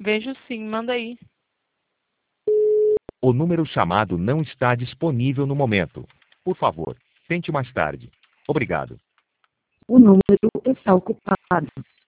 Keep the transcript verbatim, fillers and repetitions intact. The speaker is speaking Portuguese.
Vejo sim, manda aí. O número chamado não está disponível no momento. Por favor, tente mais tarde. Obrigado. O número está ocupado.